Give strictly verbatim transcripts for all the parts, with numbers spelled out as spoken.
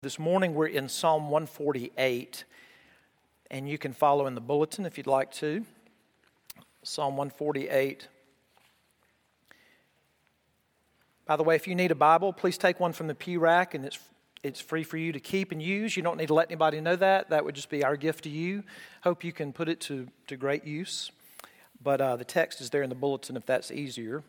This morning we're in Psalm one forty-eight, and you can follow in the bulletin if you'd like to. Psalm one forty-eight. By the way, if you need a Bible, please take one from the pew rack, and it's it's free for you to keep and use. You don't need to let anybody know that. That would just be our gift to you. Hope you can put it to, to great use. But uh, the text is there in the bulletin if that's easier.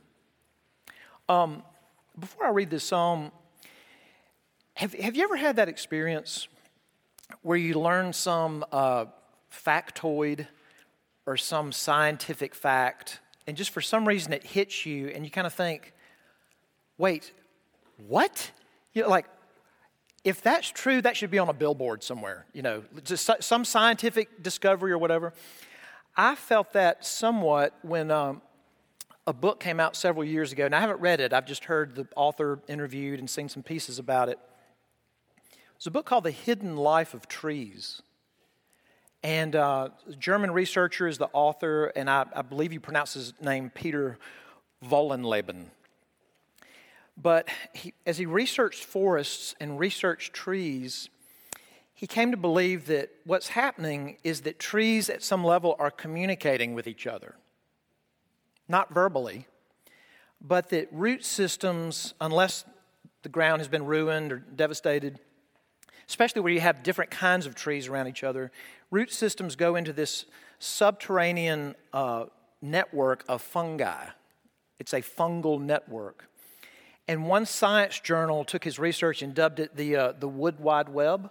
Um, before I read this psalm, Have, have you ever had that experience where you learn some uh, factoid or some scientific fact, and just for some reason it hits you, and you kind of think, wait, what? You know, like, if that's true, that should be on a billboard somewhere, you know, just some scientific discovery or whatever. I felt that somewhat when um, a book came out several years ago, and I haven't read it. I've just heard the author interviewed and seen some pieces about it. It's a book called The Hidden Life of Trees. And uh, a German researcher is the author, and I, I believe you pronounce his name Peter Vollenleben. But he, as he researched forests and researched trees, he came to believe that what's happening is that trees at some level are communicating with each other. Not verbally, but that root systems, unless the ground has been ruined or devastated, especially where you have different kinds of trees around each other, root systems go into this subterranean uh, network of fungi. It's a fungal network. And one science journal took his research and dubbed it the uh, the Wood Wide Web,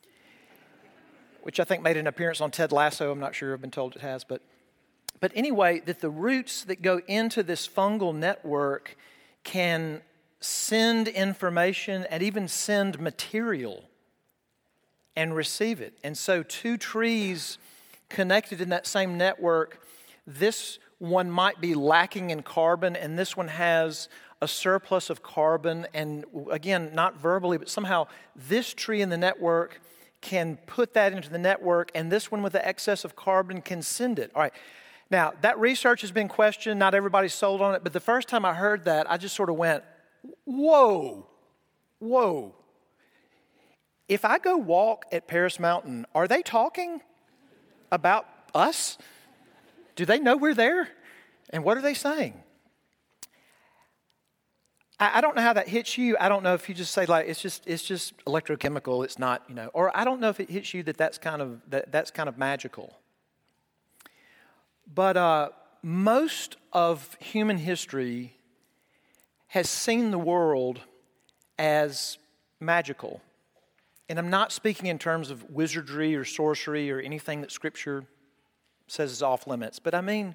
which I think made an appearance on Ted Lasso. I'm not sure, I've been told it has. But, but anyway, that the roots that go into this fungal network can send information and even send material and receive it. And so two trees connected in that same network, this one might be lacking in carbon, and this one has a surplus of carbon. And again, not verbally, but somehow this tree in the network can put that into the network, and this one with the excess of carbon can send it. All right. Now, that research has been questioned. Not everybody's sold on it. But the first time I heard that, I just sort of went, whoa, whoa. If I go walk at Paris Mountain, are they talking about us? Do they know we're there? And what are they saying? I, I don't know how that hits you. I don't know if you just say, like, it's just it's just electrochemical. It's not, you know. Or I don't know if it hits you that that's kind of that, that's kind of magical. But uh, most of human history has seen the world as magical. And I'm not speaking in terms of wizardry or sorcery or anything that Scripture says is off limits. But I mean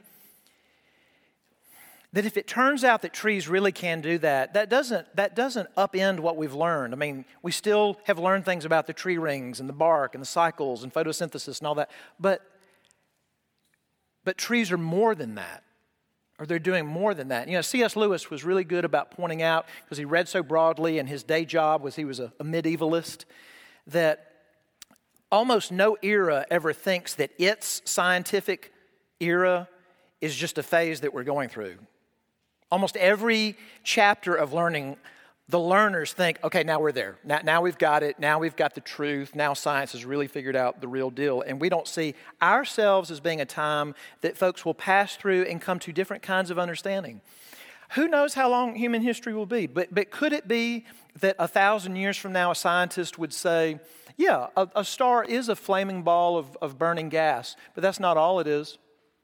that if it turns out that trees really can do that, that doesn't, that doesn't upend what we've learned. I mean, we still have learned things about the tree rings and the bark and the cycles and photosynthesis and all that. But, but trees are more than that. Or they're doing more than that. You know, C S Lewis was really good about pointing out, because he read so broadly and his day job was he was a, a medievalist, that almost no era ever thinks that its scientific era is just a phase that we're going through. Almost every chapter of learning, the learners think, okay, now we're there. Now, now we've got it. Now we've got the truth. Now science has really figured out the real deal. And we don't see ourselves as being a time that folks will pass through and come to different kinds of understanding. Who knows how long human history will be? But but could it be that a thousand years from now a scientist would say, yeah, a, a star is a flaming ball of, of burning gas, but that's not all it is.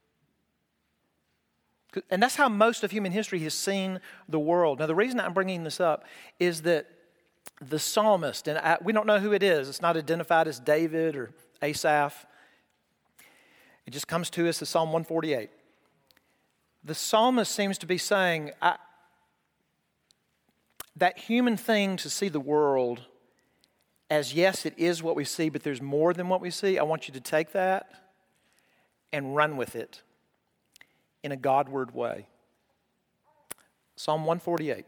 And that's how most of human history has seen the world. Now, the reason I'm bringing this up is that the psalmist, and I, we don't know who it is. It's not identified as David or Asaph. It just comes to us as Psalm one forty-eight. The psalmist seems to be saying, I, that human thing to see the world as, yes, it is what we see, but there's more than what we see. I want you to take that and run with it in a Godward way. Psalm one forty-eight.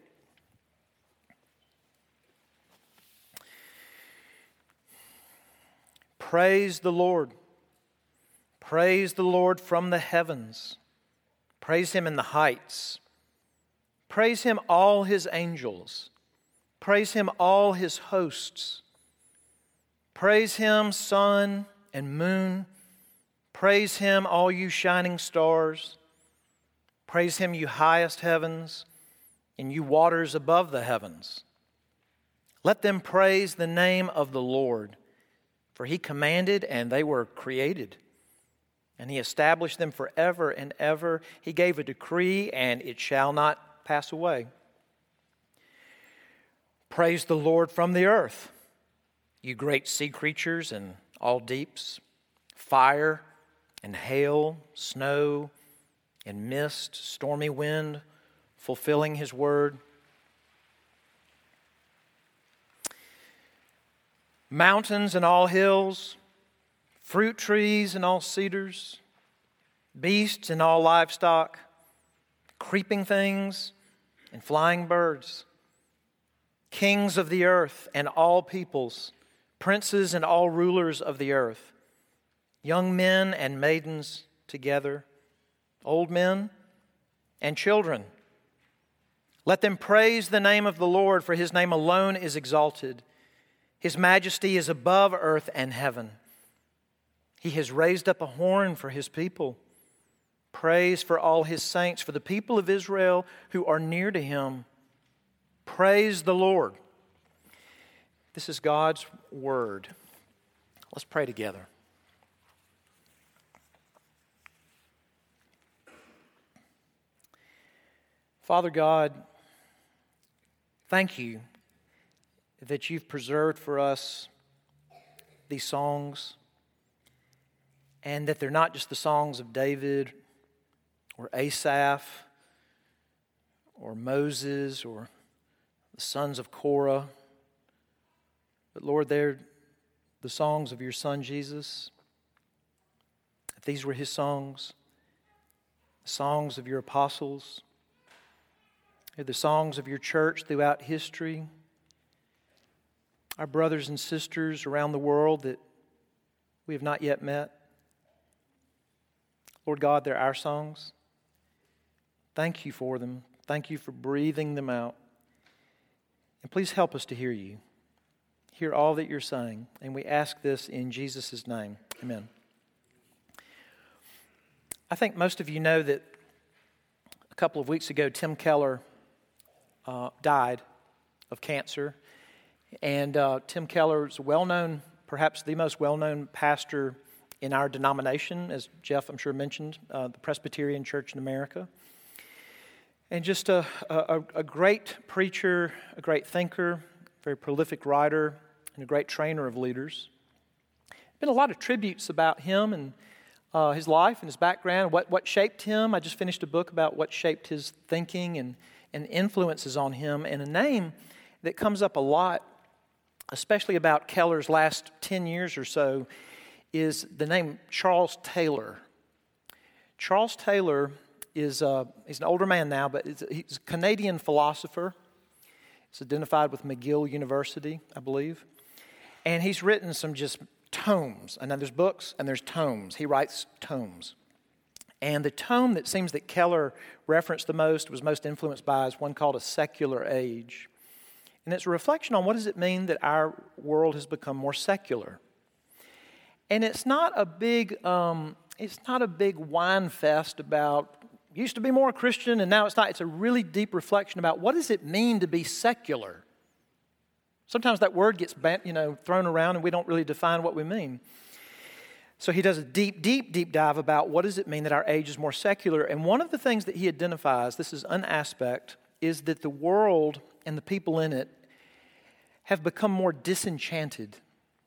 Praise the Lord. Praise the Lord from the heavens. Praise Him in the heights. Praise Him, all His angels. Praise Him, all His hosts. Praise him, sun and moon. Praise him, all you shining stars. Praise him, you highest heavens, and you waters above the heavens. Let them praise the name of the Lord, for he commanded and they were created. And he established them forever and ever. He gave a decree and it shall not pass away. Praise the Lord from the earth, you great sea creatures and all deeps, fire and hail, snow and mist, stormy wind, fulfilling his word. Mountains and all hills, fruit trees and all cedars, beasts and all livestock, creeping things and flying birds, kings of the earth and all peoples, princes and all rulers of the earth, young men and maidens together, old men and children. Let them praise the name of the Lord, for his name alone is exalted. His majesty is above earth and heaven. He has raised up a horn for his people. Praise for all his saints, for the people of Israel who are near to him. Praise the Lord. This is God's word. Let's pray together. Father God, thank you that you've preserved for us these songs, and that they're not just the songs of David or Asaph or Moses or the sons of Korah, but Lord, they're the songs of your Son Jesus. If these were his songs, the songs of your apostles, they're the songs of your church throughout history, our brothers and sisters around the world that we have not yet met. Lord God, they're our songs. Thank you for them. Thank you for breathing them out. And please help us to hear you. Hear all that you're saying. And we ask this in Jesus' name. Amen. I think most of you know that a couple of weeks ago, Tim Keller uh, died of cancer. And uh, Tim Keller is a well-known, perhaps the most well-known pastor in our denomination, as Jeff, I'm sure, mentioned, uh, the Presbyterian Church in America. And just a, a, a great preacher, a great thinker, very prolific writer, and a great trainer of leaders. There's been a lot of tributes about him and uh, his life and his background, what, what shaped him. I just finished a book about what shaped his thinking and, and influences on him. And a name that comes up a lot, especially about Keller's last ten years or so, is the name Charles Taylor. Charles Taylor is uh, he's an older man now, but he's a Canadian philosopher. He's identified with McGill University, I believe. And he's written some just tomes. And then there's books and there's tomes. He writes tomes. And the tome that seems that Keller referenced the most, was most influenced by, is one called A Secular Age. And it's a reflection on what does it mean that our world has become more secular. And it's not a big, um, it's not a big whine fest about used to be more Christian and now it's not. It's a really deep reflection about what does it mean to be secular. Sometimes that word gets, you know, thrown around and we don't really define what we mean. So he does a deep, deep, deep dive about what does it mean that our age is more secular. And one of the things that he identifies, this is an aspect, is that the world and the people in it have become more disenchanted.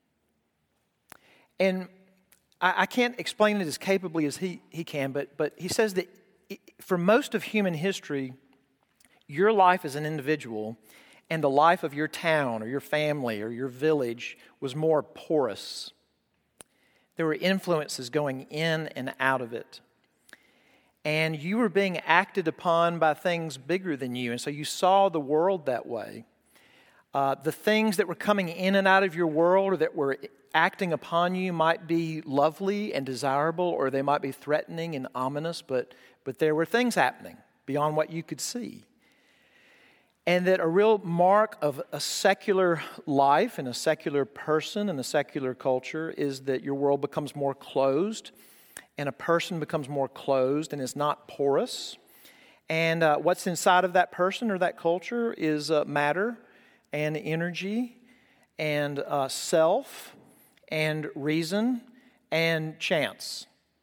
And I, I can't explain it as capably as he, he can, but, but he says that for most of human history, your life as an individual and the life of your town or your family or your village was more porous. There were influences going in and out of it. And you were being acted upon by things bigger than you. And so you saw the world that way. Uh, the things that were coming in and out of your world or that were acting upon you might be lovely and desirable, or they might be threatening and ominous, but, but there were things happening beyond what you could see. And that a real mark of a secular life and a secular person and a secular culture is that your world becomes more closed and a person becomes more closed and is not porous. And uh, what's inside of that person or that culture is uh, matter and energy and uh, self and reason and chance.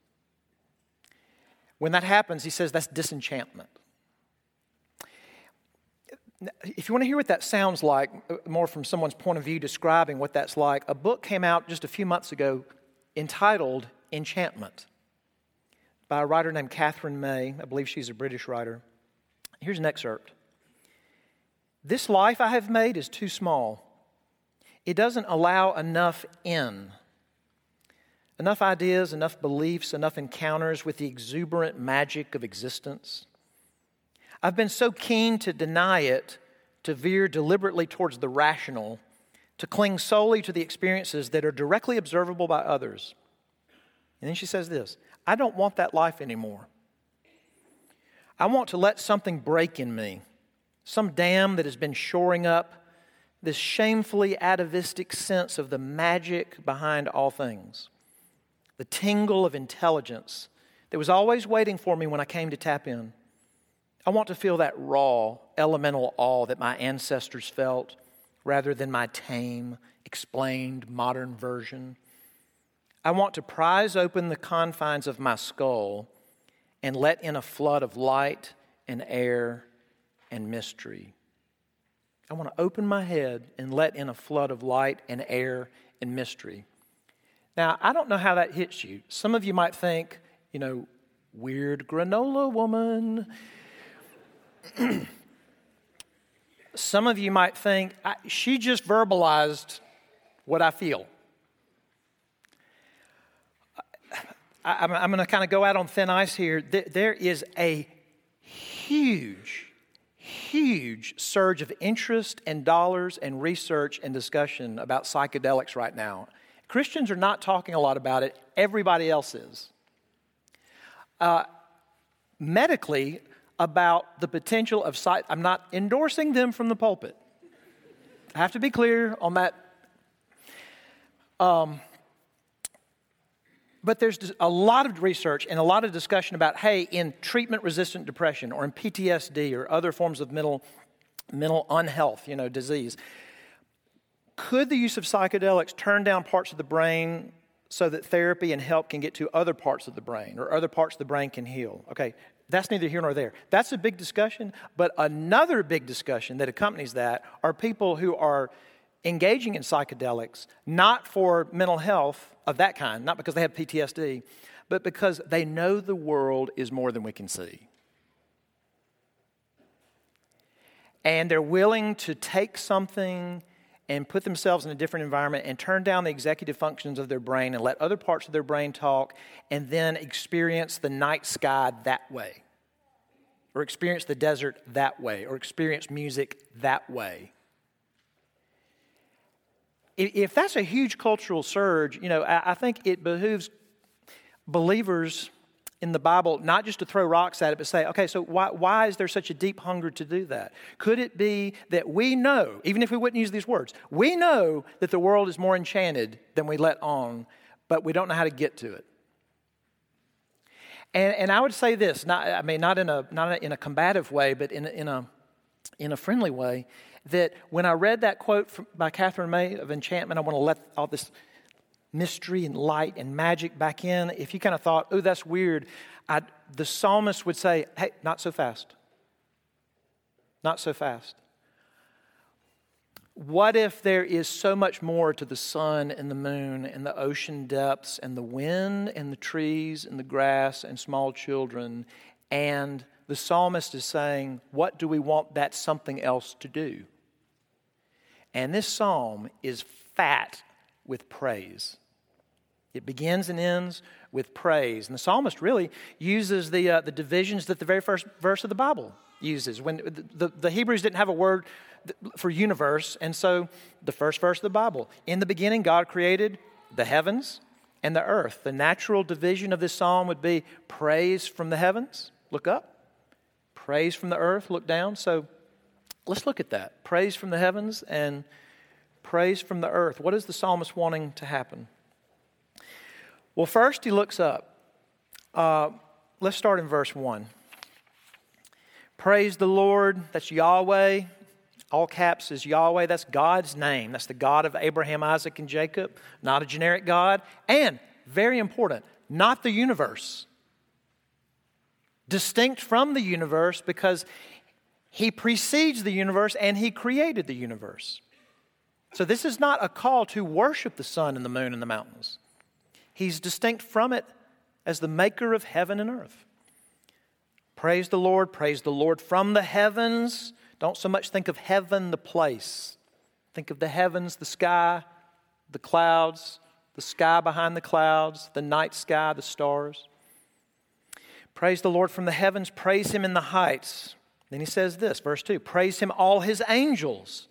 When that happens, he says that's disenchantment. If you want to hear what that sounds like, more from someone's point of view describing what that's like, a book came out just a few months ago entitled Enchantment by a writer named Catherine May. I believe she's a British writer. Here's an excerpt. This life I have made is too small. It doesn't allow enough in. Enough ideas, enough beliefs, enough encounters with the exuberant magic of existence. I've been so keen to deny it, to veer deliberately towards the rational, to cling solely to the experiences that are directly observable by others. And then she says this, I don't want that life anymore. I want to let something break in me, some dam that has been shoring up this shamefully atavistic sense of the magic behind all things, the tingle of intelligence that was always waiting for me when I came to tap in. I want to feel that raw, elemental awe that my ancestors felt rather than my tame, explained modern version. I want to prise open the confines of my skull and let in a flood of light and air and mystery. I want to open my head and let in a flood of light and air and mystery. Now, I don't know how that hits you. Some of you might think, you know, weird granola woman. Some of you might think, I, she just verbalized what I feel. I, I'm, I'm going to kind of go out on thin ice here. There, there is a huge, huge surge of interest and dollars and research and discussion about psychedelics right now. Christians are not talking a lot about it. Everybody else is. Uh, medically, about the potential of psych... I'm not endorsing them from the pulpit. I have to be clear on that. Um, but there's a lot of research and a lot of discussion about, hey, in treatment-resistant depression or in P T S D or other forms of mental, mental unhealth, you know, disease, could the use of psychedelics turn down parts of the brain so that therapy and help can get to other parts of the brain or other parts of the brain can heal? Okay, that's neither here nor there. That's a big discussion, but another big discussion that accompanies that are people who are engaging in psychedelics, not for mental health of that kind, not because they have P T S D, but because they know the world is more than we can see. And they're willing to take something and put themselves in a different environment and turn down the executive functions of their brain and let other parts of their brain talk and then experience the night sky that way, or experience the desert that way, or experience music that way. If that's a huge cultural surge, you know, I think it behooves believers in the Bible not just to throw rocks at it, but say, okay, so why, why is there such a deep hunger to do that? Could it be that we know, even if we wouldn't use these words, we know that the world is more enchanted than we let on, but we don't know how to get to it? And, and I would say this, not, I mean, not in a not in a combative way, but in a, in a in a friendly way, that when I read that quote from, by Catherine May of Enchantment, I want to let all this mystery and light and magic back in. If you kind of thought, oh, that's weird, I'd, the psalmist would say, hey, not so fast. Not so fast. What if there is so much more to the sun and the moon and the ocean depths and the wind and the trees and the grass and small children, and the psalmist is saying, what do we want that something else to do? And this psalm is fat with praise. It begins and ends with praise. And the psalmist really uses the uh, the divisions that the very first verse of the Bible uses. When the, the, the Hebrews didn't have a word for universe, and so the first verse of the Bible, in the beginning God created the heavens and the earth. The natural division of this psalm would be praise from the heavens, look up. Praise from the earth, look down. So let's look at that. Praise from the heavens and praise from the earth. What is the psalmist wanting to happen? Well, first he looks up. Uh, let's start in verse one. Praise the Lord, that's Yahweh. All caps is Yahweh, that's God's name. That's the God of Abraham, Isaac, and Jacob, not a generic God. And, very important, not the universe. Distinct from the universe because He precedes the universe and He created the universe. So this is not a call to worship the sun and the moon and the mountains. He's distinct from it as the maker of heaven and earth. Praise the Lord, praise the Lord from the heavens. Don't so much think of heaven, the place. Think of the heavens, the sky, the clouds, the sky behind the clouds, the night sky, the stars. Praise the Lord from the heavens, praise Him in the heights. Then he says this, verse two, praise Him all His angels.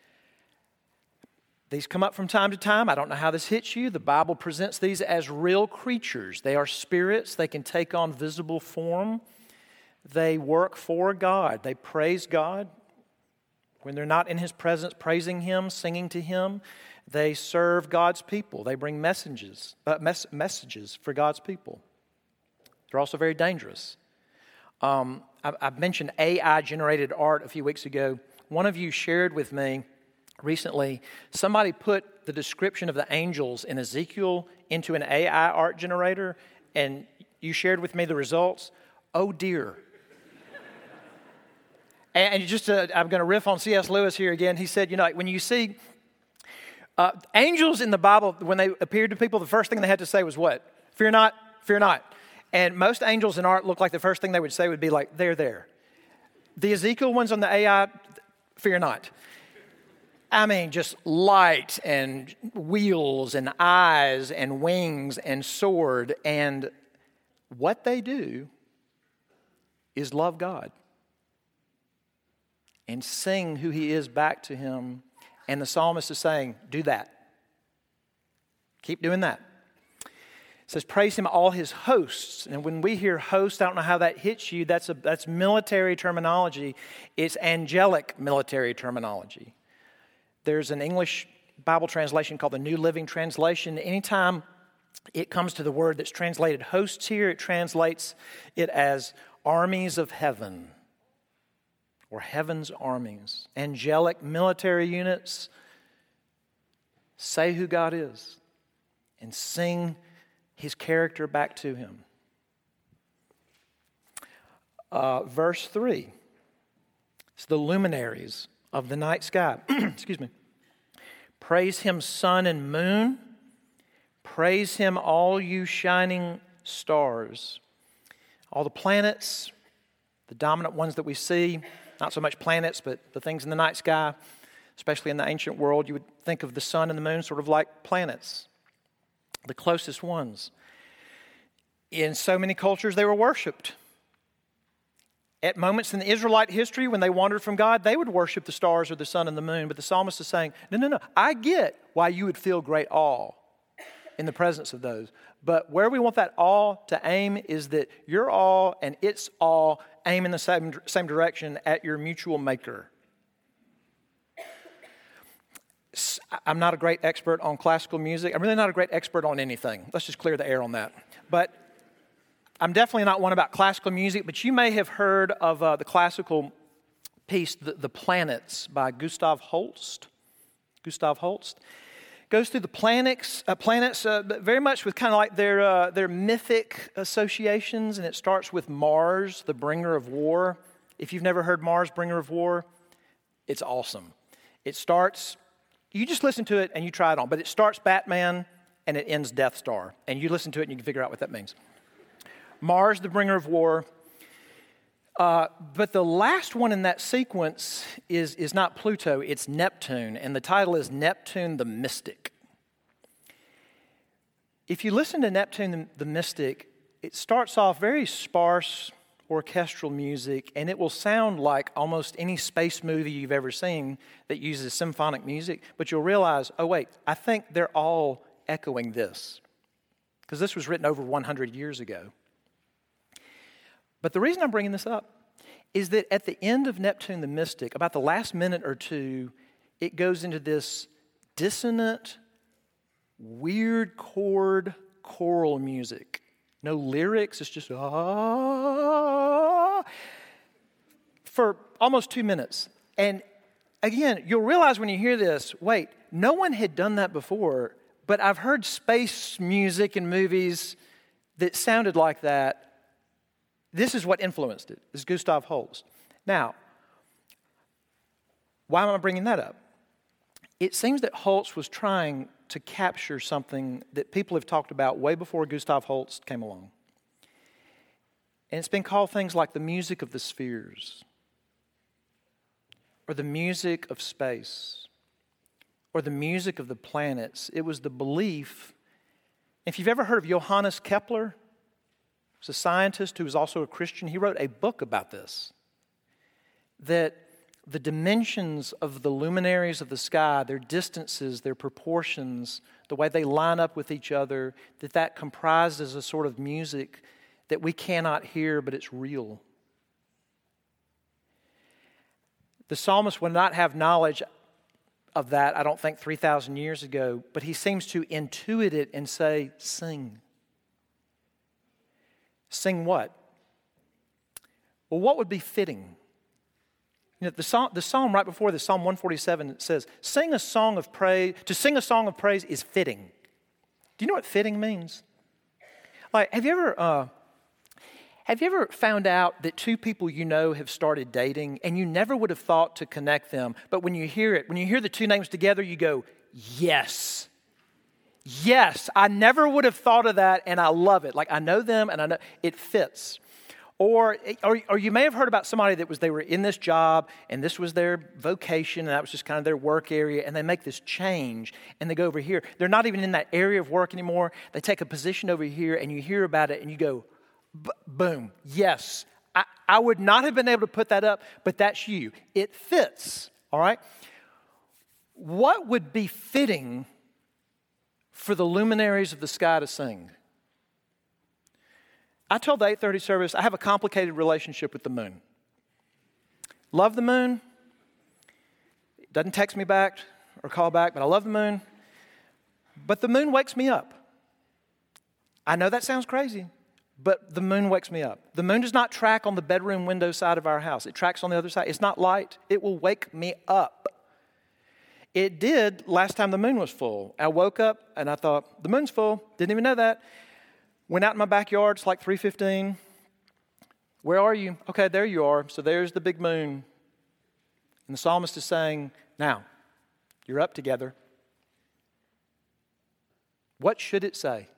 These come up from time to time. I don't know how this hits you. The Bible presents these as real creatures. They are spirits. They can take on visible form. They work for God. They praise God. When they're not in His presence, praising Him, singing to Him, they serve God's people. They bring messages, uh, mes- messages for God's people. They're also very dangerous. Um, I, I mentioned A I-generated art a few weeks ago. One of you shared with me recently, somebody put the description of the angels in Ezekiel into an A I art generator, and you shared with me the results. Oh dear. And just uh, I'm going to riff on C S Lewis here again. He said, you know, like when you see uh, angels in the Bible, when they appeared to people, the first thing they had to say was what? Fear not, fear not. And most angels in art look like the first thing they would say would be like, they're there. The Ezekiel ones on the A I, fear not. I mean, just light and wheels and eyes and wings and sword. And what they do is love God and sing who He is back to Him. And the psalmist is saying, do that. Keep doing that. It says, praise Him all His hosts. And when we hear host, I don't know how that hits you. That's, a, that's military terminology. It's angelic military terminology. There's an English Bible translation called the New Living Translation. Anytime it comes to the word that's translated hosts here, it translates it as armies of heaven or heaven's armies. Angelic military units say who God is and sing His character back to Him. Uh, verse three. It's the luminaries of the night sky. Excuse me. Praise Him, sun and moon. Praise Him, all you shining stars. All the planets, the dominant ones that we see, not so much planets, but the things in the night sky, especially in the ancient world, you would think of the sun and the moon sort of like planets, the closest ones. In so many cultures, they were worshipped. At moments in the Israelite history, when they wandered from God, they would worship the stars or the sun and the moon. But the psalmist is saying, no, no, no, I get why you would feel great awe in the presence of those. But where we want that awe to aim is that your awe and its awe aim in the same, same direction at your mutual maker. I'm not a great expert on classical music. I'm really not a great expert on anything. Let's just clear the air on that. But I'm definitely not one about classical music, but you may have heard of uh, the classical piece, The, the Planets, by Gustav Holst. Gustav Holst goes through the planets, uh, planets uh, very much with kind of like their uh, their mythic associations, and it starts with Mars, the bringer of war. If you've never heard Mars, bringer of war, it's awesome. It starts, you just listen to it and you try it on, but it starts Batman and it ends Death Star, and you listen to it and you can figure out what that means. Mars, the bringer of war. Uh, but the last one in that sequence is, is not Pluto, it's Neptune, and the title is Neptune the Mystic. If you listen to Neptune the, the Mystic, it starts off very sparse orchestral music, and it will sound like almost any space movie you've ever seen that uses symphonic music, but you'll realize, oh wait, I think they're all echoing this, because this was written over one hundred years ago. But the reason I'm bringing this up is that at the end of Neptune the Mystic, about the last minute or two, it goes into this dissonant, weird chord choral music. No lyrics, it's just ah for almost two minutes. And again, you'll realize when you hear this, wait, no one had done that before, but I've heard space music in movies that sounded like that. This is what influenced it, is Gustav Holst. Now, why am I bringing that up? It seems that Holst was trying to capture something that people have talked about way before Gustav Holst came along. And it's been called things like the music of the spheres, or the music of space, or the music of the planets. It was the belief. If you've ever heard of Johannes Kepler, he's a scientist who was also a Christian. He wrote a book about this, that the dimensions of the luminaries of the sky, their distances, their proportions, the way they line up with each other, that that comprises a sort of music that we cannot hear, but it's real. The psalmist would not have knowledge of that, I don't think, three thousand years ago, but he seems to intuit it and say, sing. Sing what? Well, what would be fitting? You know, the psalm, the psalm right before this, Psalm one forty-seven, it says, "Sing a song of praise. To sing a song of praise is fitting." Do you know what fitting means? Like, have you ever, uh, have you ever found out that two people you know have started dating, and you never would have thought to connect them, but when you hear it, when you hear the two names together, you go, "Yes, yes, I never would have thought of that, and I love it." Like, I know them, and I know it fits. Or, or, or you may have heard about somebody that was, they were in this job and this was their vocation and that was just kind of their work area, and they make this change and they go over here. They're not even in that area of work anymore. They take a position over here and you hear about it and you go, boom, yes. I, I would not have been able to put that up, but that's you. It fits, all right? What would be fitting for the luminaries of the sky to sing? I told the eight thirty service, I have a complicated relationship with the moon. Love the moon. It doesn't text me back or call back, but I love the moon. But the moon wakes me up. I know that sounds crazy, but the moon wakes me up. The moon does not track on the bedroom window side of our house. It tracks on the other side. It's not light. It will wake me up. It did last time the moon was full. I woke up and I thought, the moon's full. Didn't even know that. Went out in my backyard, it's like three fifteen. Where are you? Okay, there you are. So there's the big moon. And the psalmist is saying, now, you're up together. What should it say?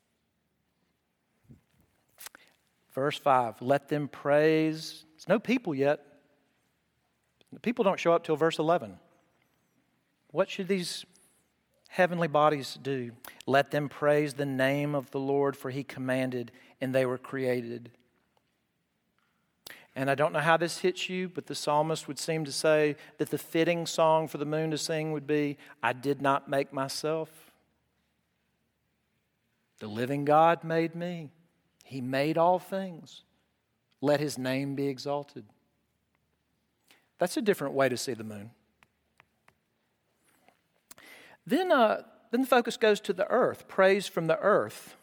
Verse five, let them praise. There's no people yet. The people don't show up till verse eleven. What should these heavenly bodies do? Let them praise the name of the Lord, for He commanded and they were created. And I don't know how this hits you, but the psalmist would seem to say that the fitting song for the moon to sing would be, I did not make myself. The living God made me. He made all things. Let His name be exalted. That's a different way to see the moon. Then, uh, then the focus goes to the earth, praise from the earth.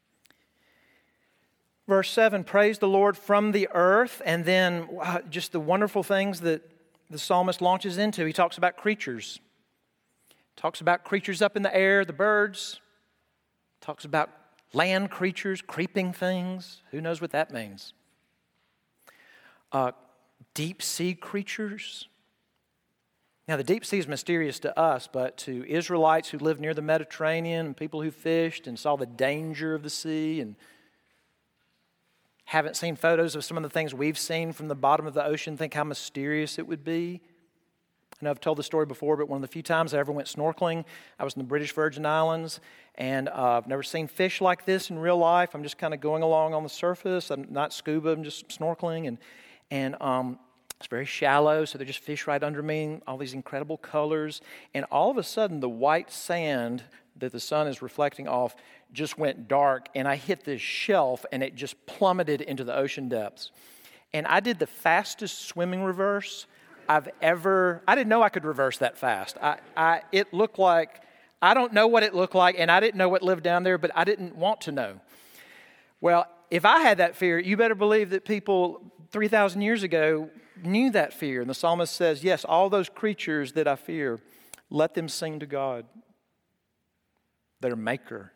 Verse seven, praise the Lord from the earth, and then wow, just the wonderful things that the psalmist launches into. He talks about creatures. Talks about creatures up in the air, the birds. Talks about land creatures, creeping things. Who knows what that means? Uh, deep sea creatures. Now, the deep sea is mysterious to us, but to Israelites who lived near the Mediterranean and people who fished and saw the danger of the sea and haven't seen photos of some of the things we've seen from the bottom of the ocean, think how mysterious it would be. I know I've told the story before, but one of the few times I ever went snorkeling, I was in the British Virgin Islands, and uh, I've never seen fish like this in real life. I'm just kind of going along on the surface. I'm not scuba, I'm just snorkeling, and and um, it's very shallow, so they're just fish right under me, all these incredible colors. And all of a sudden, the white sand that the sun is reflecting off just went dark, and I hit this shelf, and it just plummeted into the ocean depths. And I did the fastest swimming reverse I've ever, I didn't know I could reverse that fast. I, I, it looked like, I don't know what it looked like, and I didn't know what lived down there, but I didn't want to know. Well, if I had that fear, you better believe that people three thousand years ago knew that fear. And the psalmist says, yes, all those creatures that I fear, let them sing to God, their maker.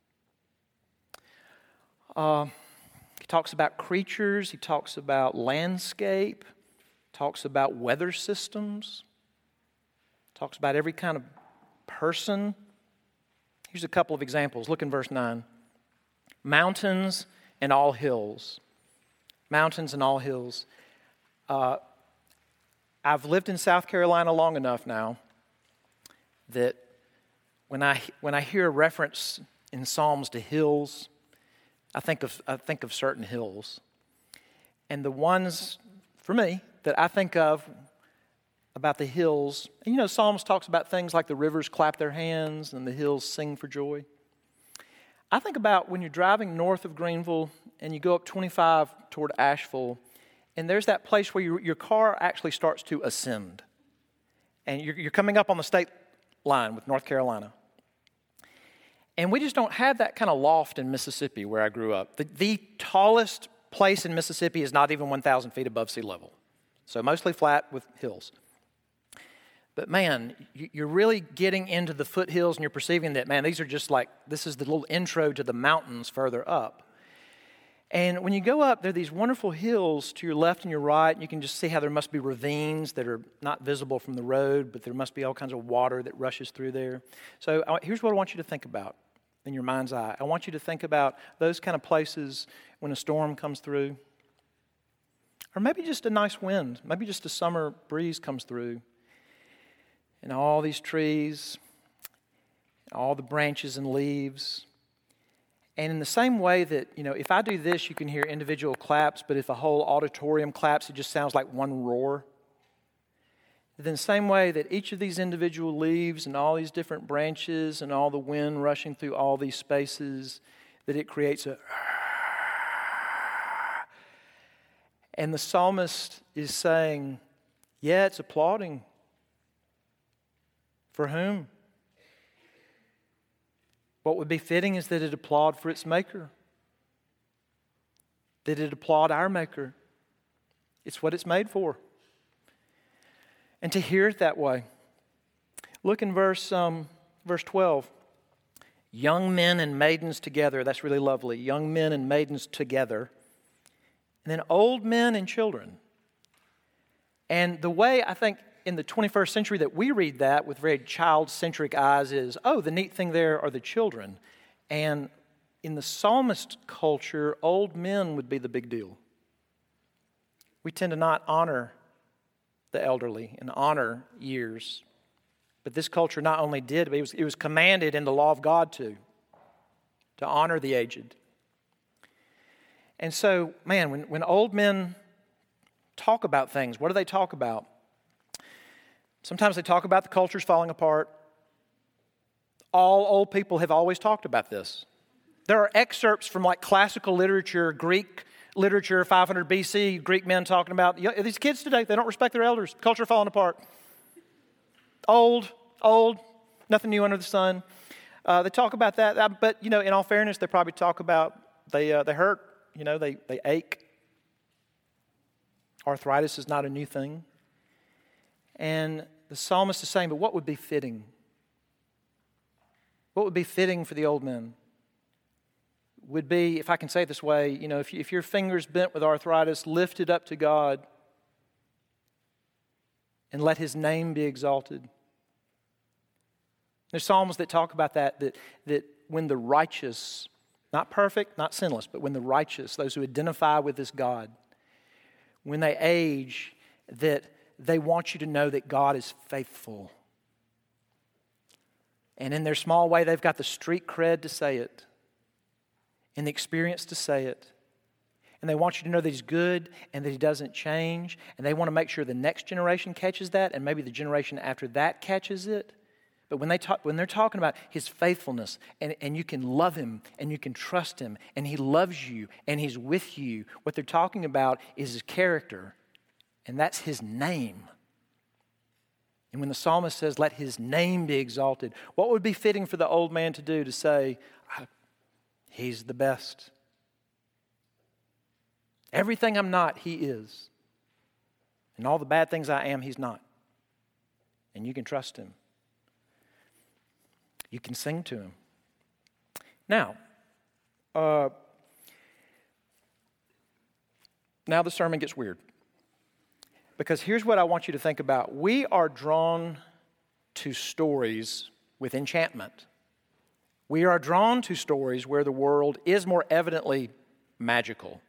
Uh, he talks about creatures. He talks about landscape. Talks about weather systems. Talks about every kind of person. Here's a couple of examples. Look in verse nine. Mountains and all hills. Mountains and all hills. Uh, I've lived in South Carolina long enough now that when I when I hear a reference in Psalms to hills, I think of I think of certain hills. And the ones, for me, that I think of about the hills, and you know, Psalms talks about things like the rivers clap their hands and the hills sing for joy. I think about when you're driving north of Greenville and you go up twenty-five toward Asheville, and there's that place where your, your car actually starts to ascend. And you're, you're coming up on the state line with North Carolina. And we just don't have that kind of loft in Mississippi where I grew up. The, the tallest place in Mississippi is not even one thousand feet above sea level. So mostly flat with hills. But man, you're really getting into the foothills and you're perceiving that, man, these are just like, this is the little intro to the mountains further up. And when you go up, there are these wonderful hills to your left and your right. And you can just see how there must be ravines that are not visible from the road, but there must be all kinds of water that rushes through there. So here's what I want you to think about in your mind's eye. I want you to think about those kind of places when a storm comes through. Or maybe just a nice wind. Maybe just a summer breeze comes through. And all these trees, all the branches and leaves. And in the same way that, you know, if I do this, you can hear individual claps, but if a whole auditorium claps, it just sounds like one roar. In the same way that each of these individual leaves and all these different branches and all the wind rushing through all these spaces, that it creates a... And the psalmist is saying, yeah, it's applauding. For whom? What would be fitting is that it applaud for its maker. That it applaud our maker. It's what it's made for. And to hear it that way. Look in verse, um, verse twelve. Young men and maidens together. That's really lovely. Young men and maidens together. And then old men and children. And the way I think in the twenty-first century that we read that with very child-centric eyes is, oh, the neat thing there are the children. And in the psalmist culture, old men would be the big deal. We tend to not honor the elderly and honor years. But this culture not only did, but it was, it was commanded in the law of God to, to honor the aged. And so, man, when, when old men talk about things, what do they talk about? Sometimes they talk about the culture's falling apart. All old people have always talked about this. There are excerpts from like classical literature, Greek literature, five hundred B C, Greek men talking about, these kids today, they don't respect their elders. Culture falling apart. Old, old, nothing new under the sun. Uh, they talk about that, but, you know, in all fairness, they probably talk about they uh, they hurt. You know, they, they ache. Arthritis is not a new thing. And the psalmist is saying, but what would be fitting? What would be fitting for the old men? Would be, if I can say it this way, you know, if, you, if your finger's bent with arthritis, lift it up to God and let His name be exalted. There's psalms that talk about that, that, that when the righteous, not perfect, not sinless, but when the righteous, those who identify with this God, when they age, that they want you to know that God is faithful. And in their small way, they've got the street cred to say it and the experience to say it. And they want you to know that He's good and that He doesn't change. And they want to make sure the next generation catches that and maybe the generation after that catches it. But when, they talk, when they're talking about his faithfulness, and, and you can love him, and you can trust him, and he loves you, and he's with you, what they're talking about is his character, and that's his name. And when the psalmist says, let his name be exalted, what would be fitting for the old man to do to say, he's the best. Everything I'm not, he is. And all the bad things I am, he's not. And you can trust him. You can sing to him. Now, uh, now the sermon gets weird. Because here's what I want you to think about. We are drawn to stories with enchantment. We are drawn to stories where the world is more evidently magical.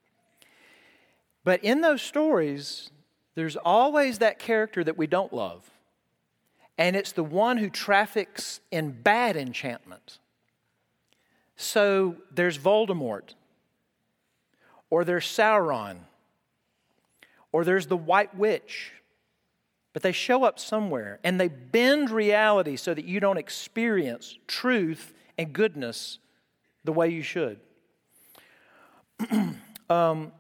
But in those stories, there's always that character that we don't love. And it's the one who traffics in bad enchantment. So there's Voldemort, or there's Sauron, or there's the White Witch. But they show up somewhere, and they bend reality so that you don't experience truth and goodness the way you should. um,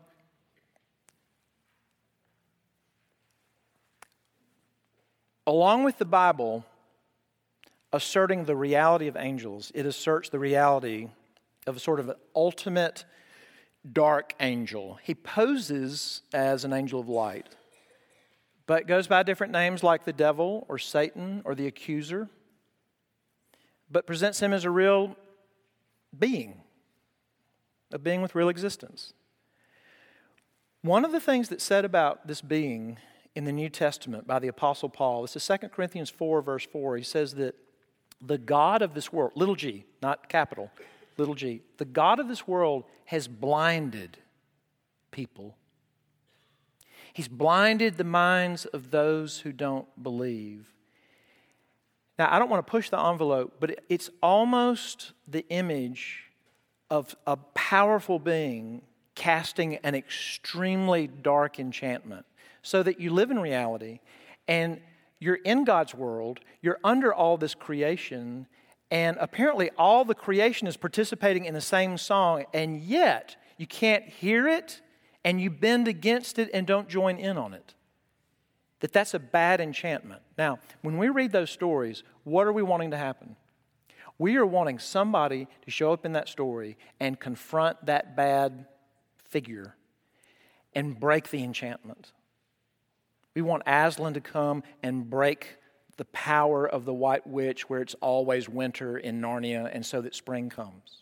along with the Bible asserting the reality of angels, it asserts the reality of a sort of an ultimate dark angel. He poses as an angel of light, but goes by different names like the devil or Satan or the accuser, but presents him as a real being, a being with real existence. One of the things that's said about this being in the New Testament by the Apostle Paul, this is Second Corinthians four, verse four. He says that the God of this world, little g, not capital, little g, the God of this world has blinded people. He's blinded the minds of those who don't believe. Now, I don't want to push the envelope, but it's almost the image of a powerful being casting an extremely dark enchantment so that you live in reality and you're in God's world, you're under all this creation, and apparently all the creation is participating in the same song, and yet you can't hear it, and you bend against it and don't join in on it. That that's a bad enchantment. Now, when we read those stories, what are we wanting to happen? We are wanting somebody to show up in that story and confront that bad figure and break the enchantment. We want Aslan to come and break the power of the White Witch where it's always winter in Narnia and so that spring comes.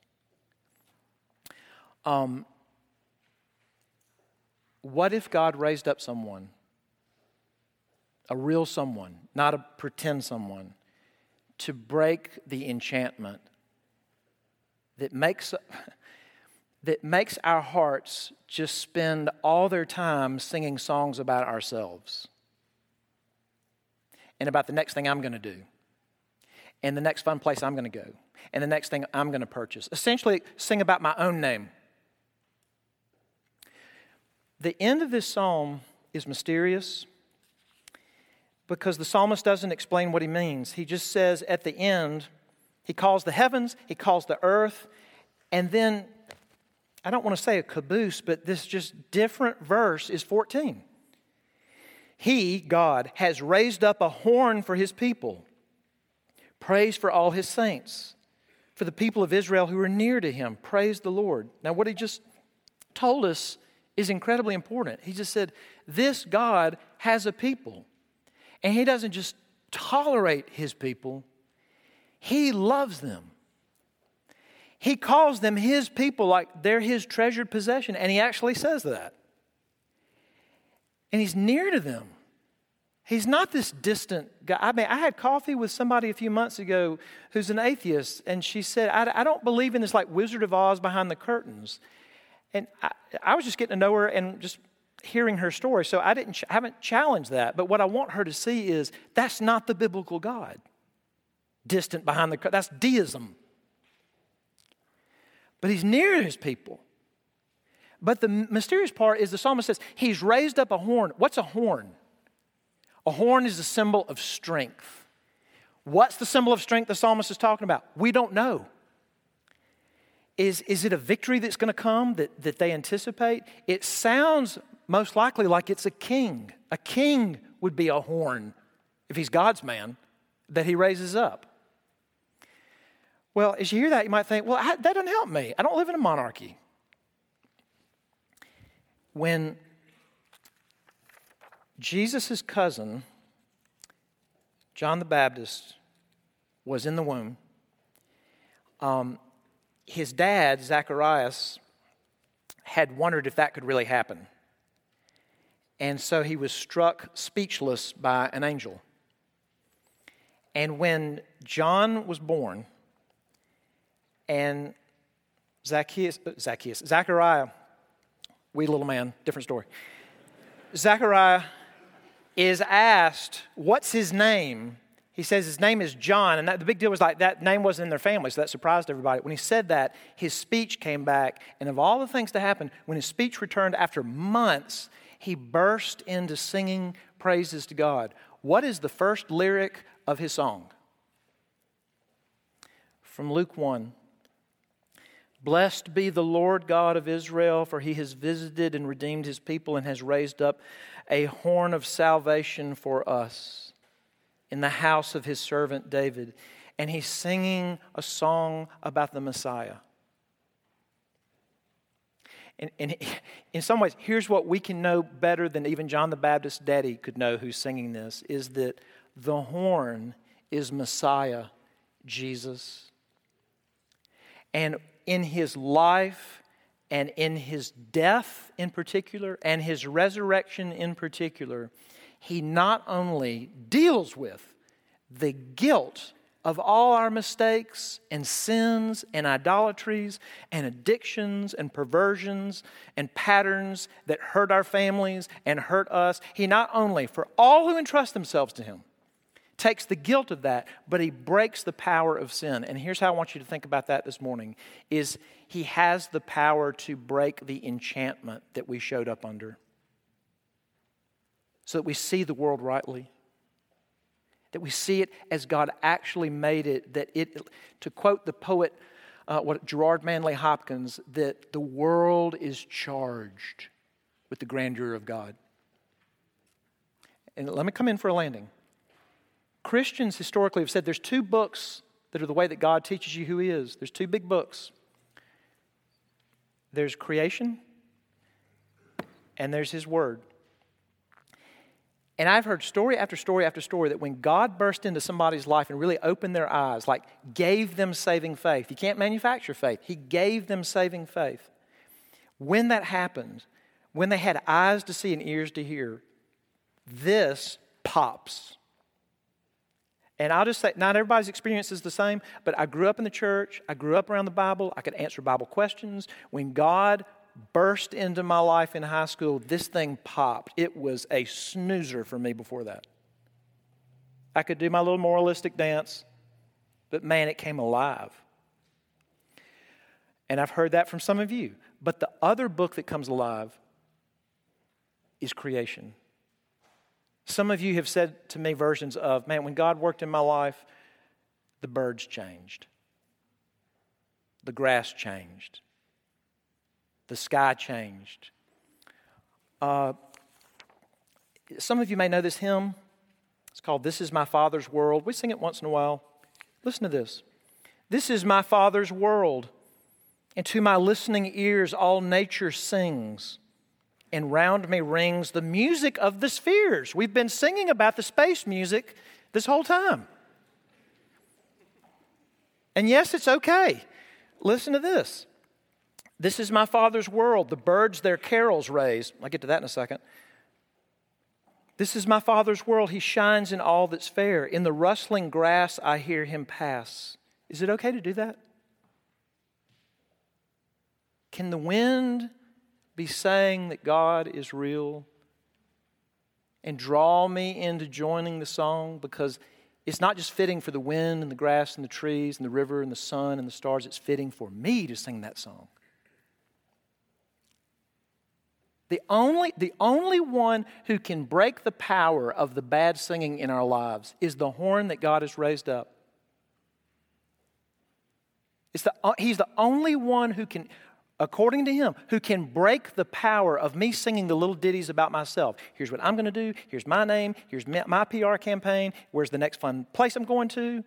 Um, what if God raised up someone, a real someone, not a pretend someone, to break the enchantment that makes, that makes our hearts just spend all their time singing songs about ourselves and about the next thing I'm going to do and the next fun place I'm going to go and the next thing I'm going to purchase. Essentially, sing about my own name. The end of this psalm is mysterious because the psalmist doesn't explain what he means. He just says at the end, he calls the heavens, he calls the earth, and then, I don't want to say a caboose, but this just different verse is fourteen. He, God, has raised up a horn for his people. Praise for all his saints. For the people of Israel who are near to him, praise the Lord. Now what he just told us is incredibly important. He just said, this God has a people. And he doesn't just tolerate his people, he loves them. He calls them his people like they're his treasured possession. And he actually says that. And he's near to them. He's not this distant guy. I mean, I had coffee with somebody a few months ago who's an atheist. And she said, I, I don't believe in this like Wizard of Oz behind the curtains. And I, I was just getting to know her and just hearing her story. So I didn't, I haven't challenged that. But what I want her to see is that's not the biblical God. Distant behind the curtain. That's deism. But he's near his people. But the mysterious part is the psalmist says, he's raised up a horn. What's a horn? A horn is a symbol of strength. What's the symbol of strength the psalmist is talking about? We don't know. Is, is it a victory that's going to come that, that they anticipate? It sounds most likely like it's a king. A king would be a horn, if he's God's man, that he raises up. Well, as you hear that, you might think, well, that doesn't help me. I don't live in a monarchy. When Jesus' cousin, John the Baptist, was in the womb, um, his dad, Zacharias, had wondered if that could really happen. And so he was struck speechless by an angel. And when John was born, and Zacchaeus, Zacchaeus, Zachariah, wee little man, different story. Zachariah is asked, what's his name? He says his name is John, and that, the big deal was like that name wasn't in their family, so that surprised everybody. When he said that, his speech came back, and of all the things to happen, when his speech returned after months, he burst into singing praises to God. What is the first lyric of his song? From Luke one. Blessed be the Lord God of Israel, for he has visited and redeemed his people and has raised up a horn of salvation for us in the house of his servant David. And he's singing a song about the Messiah. And, and in some ways, here's what we can know better than even John the Baptist's daddy could know who's singing this, is that the horn is Messiah, Jesus. And in his life and in his death in particular and his resurrection in particular, he not only deals with the guilt of all our mistakes and sins and idolatries and addictions and perversions and patterns that hurt our families and hurt us. He not only, for all who entrust themselves to him, takes the guilt of that, but he breaks the power of sin. And here's how I want you to think about that this morning, is he has the power to break the enchantment that we showed up under, so that we see the world rightly, that we see it as God actually made it, that it, to quote the poet, uh, what Gerard Manley Hopkins, that the world is charged with the grandeur of God. And let me come in for a landing. Christians historically have said there's two books that are the way that God teaches you who he is. There's two big books. There's creation and there's his word. And I've heard story after story after story that when God burst into somebody's life and really opened their eyes, like gave them saving faith. You can't manufacture faith. He gave them saving faith. When that happened, when they had eyes to see and ears to hear, this pops. And I'll just say, not everybody's experience is the same, but I grew up in the church. I grew up around the Bible. I could answer Bible questions. When God burst into my life in high school, this thing popped. It was a snoozer for me before that. I could do my little moralistic dance, but man, it came alive. And I've heard that from some of you. But the other book that comes alive is creation. Some of you have said to me versions of, man, when God worked in my life, the birds changed. The grass changed. The sky changed. Uh, some of you may know this hymn. It's called This Is My Father's World. We sing it once in a while. Listen to this. This is my Father's world, and to my listening ears all nature sings. And round me rings the music of the spheres. We've been singing about the space music this whole time. And yes, it's okay. Listen to this. This is my Father's world. The birds their carols raise. I'll get to that in a second. This is my Father's world. He shines in all that's fair. In the rustling grass I hear him pass. Is it okay to do that? Can the wind be saying that God is real and draw me into joining the song? Because it's not just fitting for the wind and the grass and the trees and the river and the sun and the stars. It's fitting for me to sing that song. The only, the only one who can break the power of the bad singing in our lives is the horn that God has raised up. It's the, he's the only one who can, according to him, who can break the power of me singing the little ditties about myself. Here's what I'm going to do. Here's my name. Here's my P R campaign. Where's the next fun place I'm going to?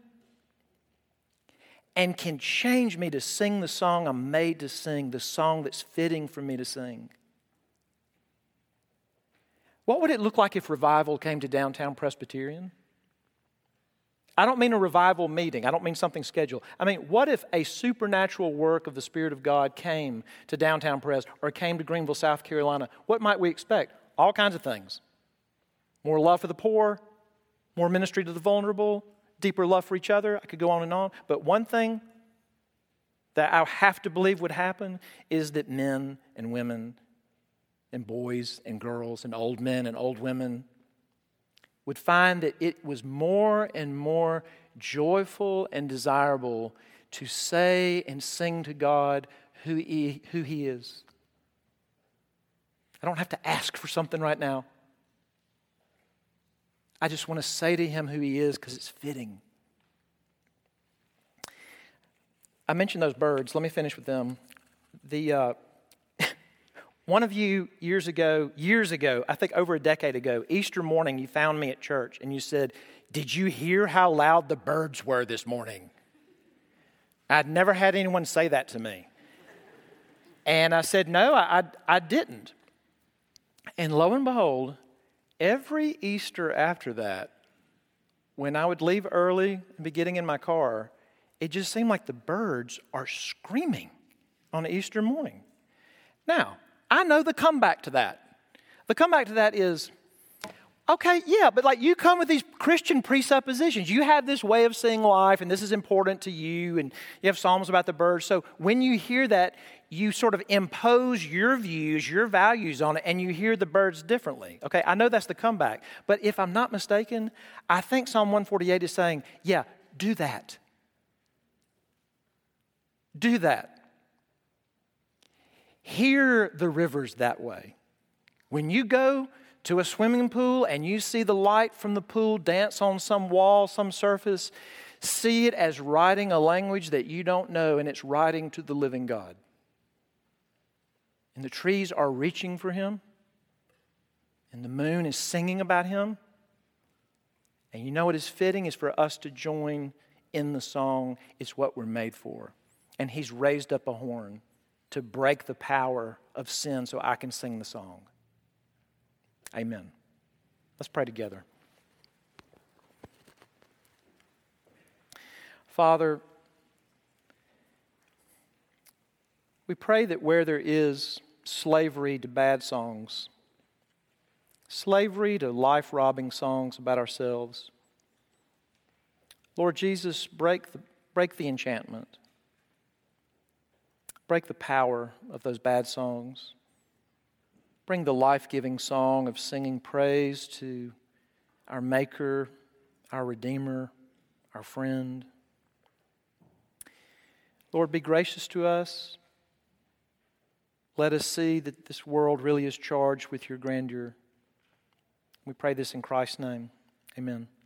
And can change me to sing the song I'm made to sing, the song that's fitting for me to sing. What would it look like if revival came to Downtown Presbyterian? I don't mean a revival meeting. I don't mean something scheduled. I mean, what if a supernatural work of the Spirit of God came to Downtown Pres or came to Greenville, South Carolina? What might we expect? All kinds of things. More love for the poor, more ministry to the vulnerable, deeper love for each other. I could go on and on. But one thing that I have to believe would happen is that men and women and boys and girls and old men and old women would find that it was more and more joyful and desirable to say and sing to God who He, who he is. I don't have to ask for something right now. I just want to say to Him who He is because it's fitting. I mentioned those birds. Let me finish with them. The uh, one of you years ago, years ago, I think over a decade ago, Easter morning, you found me at church and you said, "Did you hear how loud the birds were this morning?" I'd never had anyone say that to me. And I said, "No, I, I, I didn't." And lo and behold, every Easter after that, when I would leave early and be getting in my car, it just seemed like the birds are screaming on Easter morning. Now, I know the comeback to that. The comeback to that is, okay, yeah, but like you come with these Christian presuppositions. You have this way of seeing life, and this is important to you, and you have Psalms about the birds. So when you hear that, you sort of impose your views, your values on it, and you hear the birds differently. Okay, I know that's the comeback. But if I'm not mistaken, I think Psalm one forty-eight is saying, yeah, do that. Do that. Hear the rivers that way. When you go to a swimming pool and you see the light from the pool dance on some wall, some surface, see it as writing a language that you don't know, and it's writing to the living God. And the trees are reaching for Him, and the moon is singing about Him. And you know what is fitting is for us to join in the song. It's what we're made for. And He's raised up a horn to break the power of sin so I can sing the song. Amen. Let's pray together. Father, we pray that where there is slavery to bad songs, slavery to life-robbing songs about ourselves, Lord Jesus, break the, break the enchantment. Break the power of those bad songs. Bring the life-giving song of singing praise to our Maker, our Redeemer, our friend. Lord, be gracious to us. Let us see that this world really is charged with your grandeur. We pray this in Christ's name. Amen.